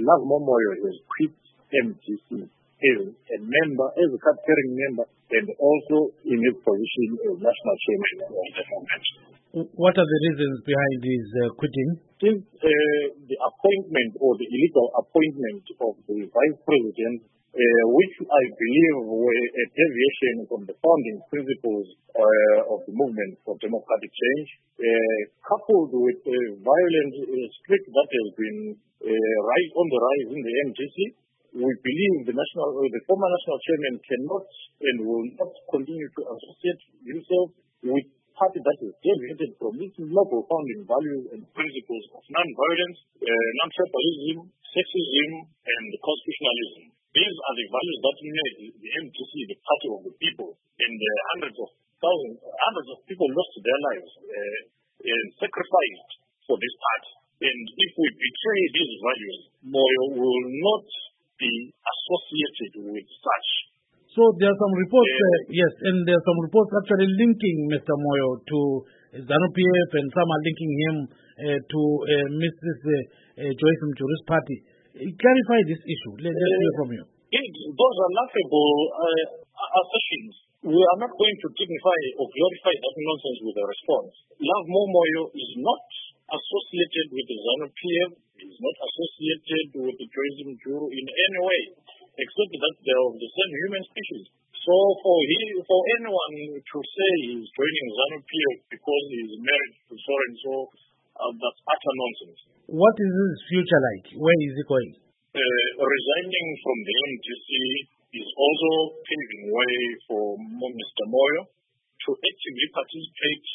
Love Momoyo has quit MDC as a member, as a card-carrying member, and also in his position as national chairman of the movement. What are the reasons behind his quitting? Since the appointment or the illegal appointment of the vice president, which I believe were a deviation from the founding principles of the movement for democratic change, coupled with a violent streak that has been on the rise in the MDC, we believe the former national chairman cannot and will not continue to associate himself with party that is deviated from its noble founding values and principles of non-violence, non-tribalism, sexism, and constitutionalism. These are the values that made the MDC the party of the people, and hundreds of people lost their lives and sacrificed for this party. And if we betray these values, Moyo will not be associated with such. So there are some reports, yes, and there are some reports actually linking Mr. Moyo to ZANU-PF, and some are linking him to Mrs. Joyce Mjuru's party. Clarify this issue. Let's hear from you. Those are laughable assertions. We are not going to dignify or glorify that nonsense with a response. Love Momoyo is not associated with the ZANU-PF, is not associated with the Joyce Mjuru in any way, except that they are of the same human species. So for anyone to say he's joining ZANU-PF because he's married to so-and-so, that's utter nonsense. What is his future like? Where is he going? Resigning from the MDC is also paving way for Mr. Moyo to actively participate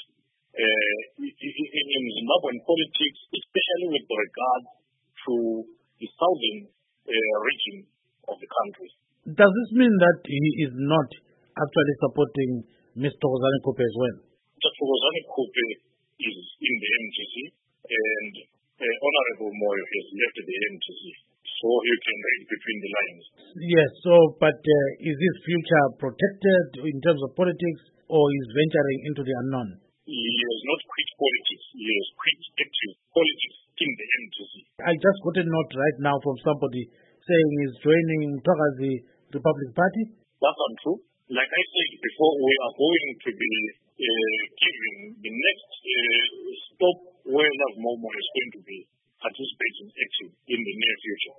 in Zimbabwean politics, especially with regard to the southern region of the country. Does this mean that he is not actually supporting Mr. Thokozani Kupe as well? Mr. Thokozani Kupe is in the MDC, and Honorable Moyo has left the MDC, so you can read between the lines. Yes, but is his future protected in terms of politics, or is venturing into the unknown? He has not quit politics. He has quit active politics in the MDC. I just got a note right now from somebody saying he's joining Thokazi Republic Party. That's untrue. Like I said before, we are going to be giving the next stop where Love Momoyo is going to be participating active in the near future.